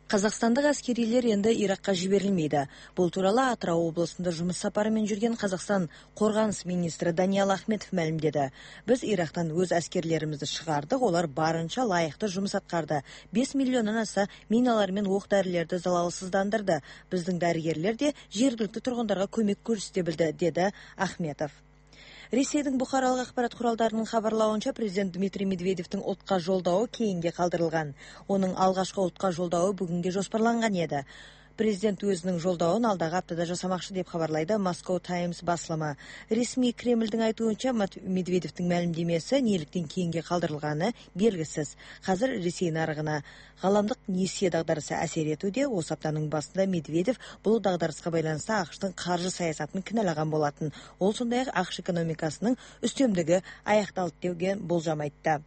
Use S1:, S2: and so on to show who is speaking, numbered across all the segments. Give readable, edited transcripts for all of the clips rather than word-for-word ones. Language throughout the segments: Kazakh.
S1: Қазақстандық әскерилер енді Иракқа жіберілмейді. Бұл туралы Атырау облысында жұмыс сапарымен жүрген Қазақстан қорғаныс министрі Даниал Ахметов мәлімдеді. Біз Ирактан өз әскерлерімізді шығардық, олар барынша лайықты жұмыс атқарды. 5 миллионнан аса миналар мен оқ-дәрілерді залалсыздандырды. Біздің дәрігерлер де жергілікті тұрғындарға көмек көрсете білді, деді Ахметов. Ресейдің бұқаралық ақпарат құралдарының хабарлауынша президент Дмитрий Медведевтің ұлтқа жолдауы кейінге қалдырылған. Оның алғашқы ұлтқа жолдауы бүгінге жоспарланған еді. Президент өзінің жолдауын алдағы аптада жасамақшы деп хабарлайды Moscow Times басылымы. Ресми Кремльдің айтуынша Медведевтің мәлімдемесі неліктен кейінге қалдырылғаны белгісіз. Қазір Ресей нарығына ғаламдық несие дағдарысы әсер етуде. Осы аптаның басында Медведев бұл дағдарысқа байланысты ақш-тың қаржы саясатын кінәлаған болатын. Ол сондай-ақ ақш экономикасының үстемдігі аяқталды деген болжам айтты.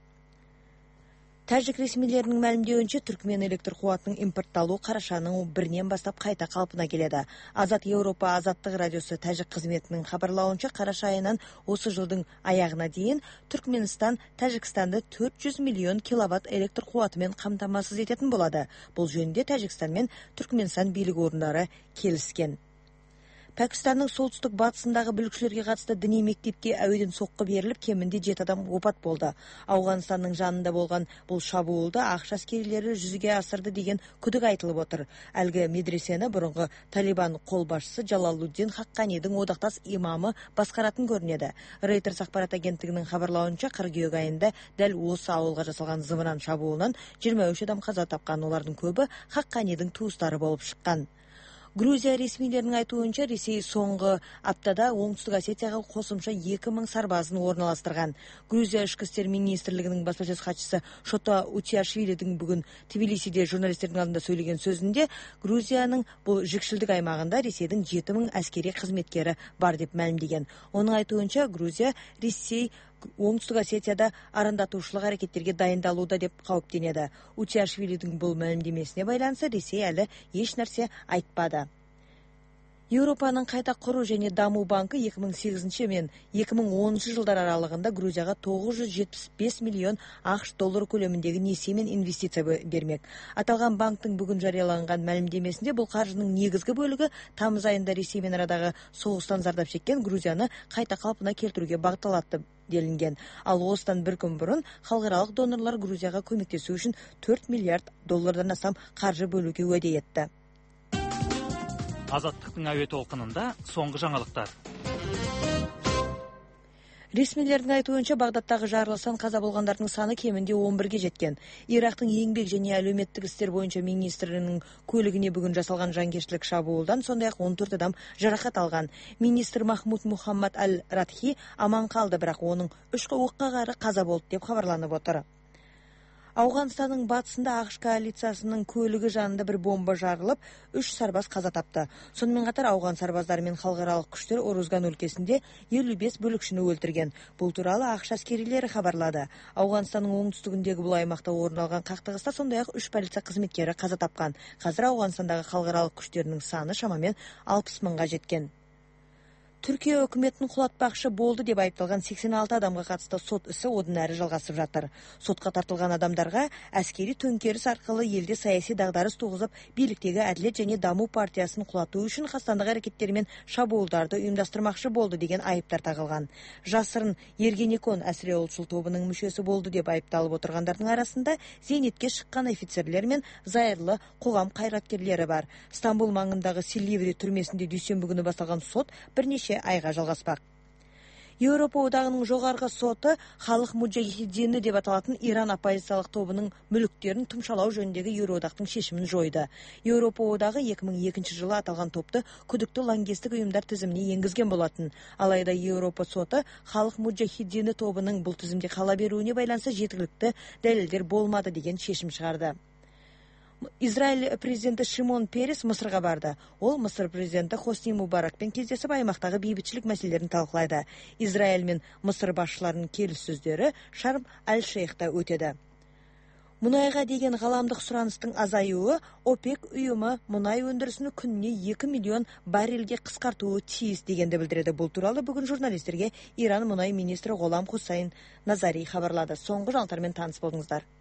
S1: Тәжік ресмилерінің мәлімдеуінше Түркмен электр қуатының импортталуы қарашаның 1-нен бастап қайта қалпына келеді. Азат Еуропа азаттық радиосы Тәжік қызметінің хабарлауынша қараша айынан осы жылдың аяғына дейін Түркменстан Тәжікстанды 400 миллион киловатт электр қуатымен қамтамасыз ететін болады. Бұл жөнінде Тәжікстан мен Түркменстан билік орындары келіскен. Пәкістанның солтүстік батысындағы бүлікшілерге қатысты діни мектепке әуеден соққы беріліп, кемінде 7 адам опат болды. Ауғанстанның жанында болған бұл шабуылды ақш әскерилері жүзеге асырды деген күдік айтылып отыр. Әлгі медресені бұрынғы Талибан қолбасшысы Джалалуддин Хаққанидің одақтас имамы басқаратын көрінеді. Reuters ақпарат агенттігінің хабарлауынша қыркүйек айында дәл осы ауылға жасалған зымыран шабуылынан 23 адам қаза тапқан, олардың көбі Хаққанидің туыстары болып шыққан. Грузия ресмилерінің айтуынша Ресей соңғы аптада Оңтүстік Осетияға қосымша 2000 сарбазын орналастырған. Грузия ішкі істер министрлігінің баспасөз хатшысы Шота Утиашвилидің бүгін Тбилисиде журналистердің алдында сөйлеген сөзінде Грузияның бұл жікшілдік аймағында Ресейдің 7000 әскери қызметкері бар деп мәлімдеген. Оның айтуынша Грузия Ресей Оңтүстік Осетияда арандатушылық әрекеттерге дайындалуда деп қауіптенеді. Утиашвилидің бұл мәлімдемесіне байланысты Ресей әлі еш нәрсе айтпады. Еуропаның қайта құру және даму банкі 2008 мен 2010 жылдар аралығында Грузияға 975 миллион ақш доллары көлеміндегі несие мен инвестиция бермек. Аталған банктың бүгін жарияланған мәлімдемесінде бұл қаржының негізгі бөлігі тамыз айында Ресеймен арадағы соғыстан зардап шеккен Грузияны қайта қалпына келтіруге бағытталады делінген. Ал осыдан бір күн бұрын халықаралық донорлар Грузияға көмектесу үшін 4 миллиард доллардан астам қаржы бөлуге уәде етті.
S2: Азаттықтың әуе толқынында соңғы жаңалықтар.
S1: Ресмилердің айтуынша Бағдаттағы жарылыстан қаза болғандардың саны кемінде 11-ге жеткен. Ирактың еңбек және әлеуметтік істер бойынша министрінің көлігіне бүгін жасалған жанкештілік шабуылдан сондай-ақ 14 адам жарақат алған. Министр Махмуд Мухаммад Аль-Радхи аман қалды, бірақ оның 3 оққа қары қаза болды деп хабарланып отыр. Ауғанстанның батысында ақш коалициясының көлігі жанында бір бомба жарылып, 3 сарбаз қаза тапты. Сонымен қатар ауған сарбаздары мен халықаралық күштер Орузган өлкесінде 55 бүлікшіні өлтірген. Бұл туралы ақш әскерилері хабарлады. Ауғанстанның оңтүстігіндегі бұл аймақта орын алған қақтығыста сондай-ақ 3 полиция қызметкері қаза тапқан. Қазір Ауғанстандағы халықаралық күштерінің саны шамамен 60 мыңға жеткен. Түркия үкіметін құлатпақшы болды деп айыпталған 86 адамға қатысты сот ісі одан әрі жалғасып жатыр. Сотқа тартылған адамдарға әскери төңкеріс арқылы елде саяси дағдарыс туғызып, биліктегі Әділет және даму партиясын құлату үшін қастандық әрекеттері мен шабуылдарды ұйымдастырмақшы болды деген айыптар тағылған. Жасырын Ергенекон әсіре ұлтшыл тобының мүшесі болды деп айыпталып отырғандардың арасында зейнетке шыққан офицерлер мен зайырлы қоғам қайраткерлері бар. Стамбул маңындағы Сильври түрмесінде дүйсенбі күні басталған сот бірнеше айға жалғаспақ. Еуропа одағының жоғарғы соты халық муджахидини деп аталатын Иран оппозициялық тобының мүліктерін тұмшалау жөніндегі Еуроодақтың шешімін жойды. Еуропа одағы 2002 жылы аталған топты күдікті лаңкестік ұйымдар тізіміне енгізген болатын. Алайда Еуропа соты халық муджахидини тобының бұл тізімде қала беруіне байланысты жеткілікті дәлелдер болмады деген шешім шығарды. Израиль президенті Шимон Перес Мысырға барды. Ол Мысыр президенті Хосни Мубаракпен кездесіп аймақтағы бейбітшілік мәселелерін талқылайды. Израиль мен Мысыр басшыларының келіссөздері Шарм-аль-Шейхта өтеді. Мұнайға деген ғаламдық сұраныстың азаюы ОПЕК ұйымы мұнай өндірісін күніне 2 миллион баррельге қысқартуы тиіс дегенді білдіреді. Бұл туралы бүгін журналистерге Иран мұнай министрі Ғолам Хусайн Назари хабарлады. Соңғы жаңалықтармен таныс болдыңыздар.